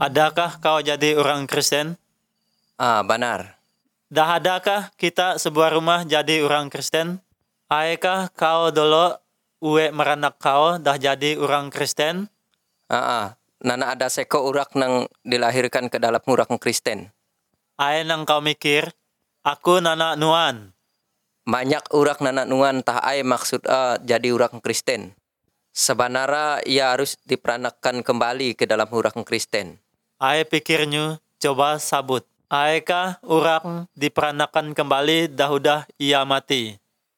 Adakah kau jadi orang Kristen? Benar. Dah adakah kita sebuah rumah jadi orang Kristen? Aikah kau dulu uwe meranak kau dah jadi orang Kristen? Nana ada seko urak nang dilahirkan ke dalam urak Kristen. Ai nang kau mikir, aku nana nuan. Banyak urak nana nuan tah ai maksud jadi urak Kristen. Sebenarnya ia harus diperanakan kembali ke dalam urak Kristen. Ai pikirnya coba sabut. Aikah orang diperanakan kembali dah udah ia mati?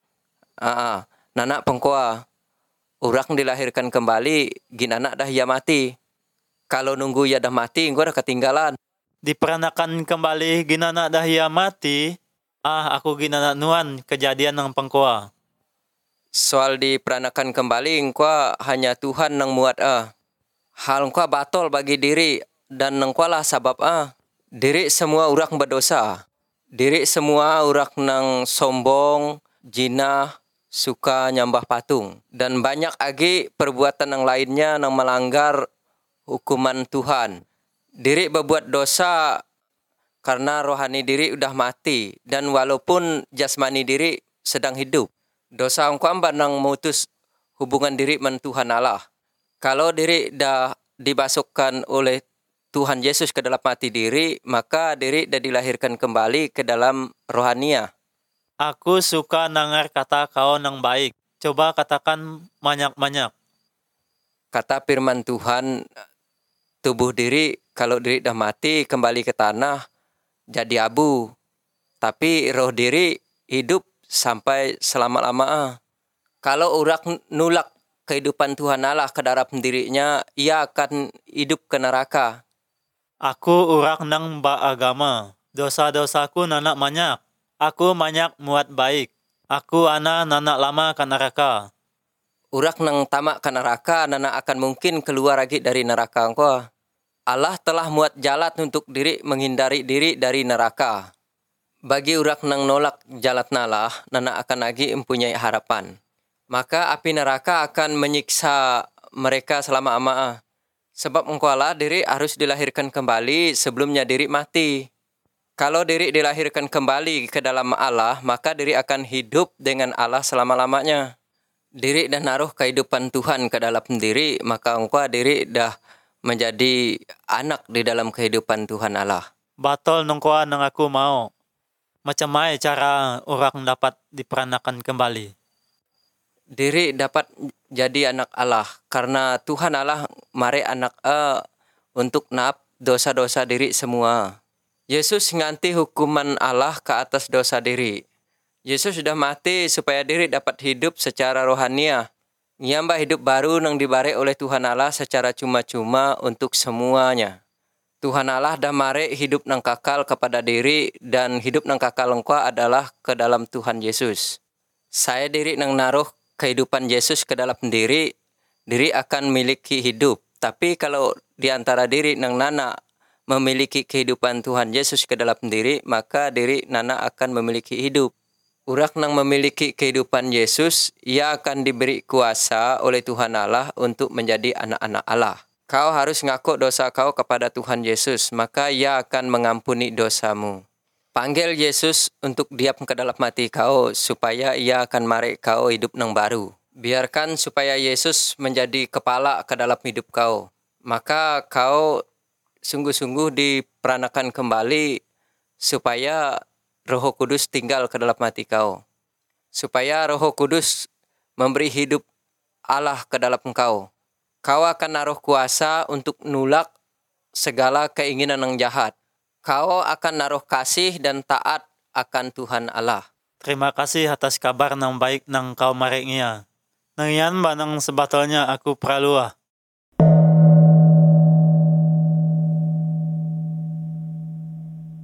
Nana pengkoa urak dilahirkan kembali ginana dah ia mati. Kalau nunggu ia dah mati, gua dah ketinggalan. Diperanakan kembali ginana dah ia mati? Aku ginana nuan kejadian nang pengkoa. Soal diperanakan kembali, engkau hanya Tuhan nang muat hal engkau batal bagi diri dan engkau lah sabab diri semua urak berdosa. Diri semua urak nang sombong, jinah, suka nyambah patung. Dan banyak lagi perbuatan yang lainnya nang melanggar hukuman Tuhan. Diri berbuat dosa karena rohani diri udah mati. Dan walaupun jasmani diri sedang hidup. Dosa engkau nang memutus hubungan diri dengan Tuhan Allah. Kalau diri dah dibasuhkan oleh Tuhan Yesus ke dalam hati diri, maka diri dah dilahirkan kembali ke dalam rohania. Aku suka nangar kata kau nang baik. Coba katakan banyak-banyak. Kata firman Tuhan, tubuh diri kalau diri dah mati kembali ke tanah jadi abu. Tapi roh diri hidup sampai selama-lama. Kalau urak nulak kehidupan Tuhan Allah ke dalam dirinya, ia akan hidup ke neraka. Aku urak nang beragama. Dosa-dosaku nanak banyak. Aku banyak muat baik. Aku nanak lama ke neraka. Urak nang tamak ke neraka, nana akan mungkin keluar lagi dari neraka engkau. Allah telah muat jalan untuk diri menghindari diri dari neraka. Bagi urak nang nolak jalan Allah, nana akan lagi mempunyai harapan. Maka api neraka akan menyiksa mereka selama-lama. Sebab engkau lah diri harus dilahirkan kembali sebelumnya diri mati. Kalau diri dilahirkan kembali ke dalam Allah, maka diri akan hidup dengan Allah selama-lamanya. Diri dan naruh kehidupan Tuhan ke dalam diri, maka engkau diri dah menjadi anak di dalam kehidupan Tuhan Allah. Batal nongkoa nang aku mau. Macam mana cara orang dapat diperanakan kembali? Diri dapat jadi anak Allah karena Tuhan Allah mari anak untuk naap dosa-dosa diri semua. Yesus nganti hukuman Allah ke atas dosa diri. Yesus sudah mati supaya diri dapat hidup secara rohania. Nyambah hidup baru yang diberi oleh Tuhan Allah secara cuma-cuma untuk semuanya. Tuhan Allah dah mari hidup nang kakal kepada diri dan hidup nang kakal engkau adalah ke dalam Tuhan Yesus. Saya diri nang naruh kehidupan Yesus ke dalam diri akan memiliki hidup. Tapi kalau di antara diri nang nana memiliki kehidupan Tuhan Yesus ke dalam diri, maka diri nana akan memiliki hidup. Urak nang memiliki kehidupan Yesus, ia akan diberi kuasa oleh Tuhan Allah untuk menjadi anak-anak Allah. Kau harus ngaku dosa kau kepada Tuhan Yesus, maka ia akan mengampuni dosamu. Panggil Yesus untuk diam ke dalam hati kau, supaya ia akan mari kau hidup nang baru. Biarkan supaya Yesus menjadi kepala ke dalam hidup kau. Maka kau sungguh-sungguh diperanakan kembali, supaya Roh Kudus tinggal ke dalam hati kau. Supaya Roh Kudus memberi hidup Allah ke dalam kau. Kau akan naruh kuasa untuk nulak segala keinginan yang jahat. Kau akan naruh kasih dan taat akan Tuhan Allah. Terima kasih atas kabar nang baik nang kau maringia. Nang yan ba nang sebetulnya aku perlu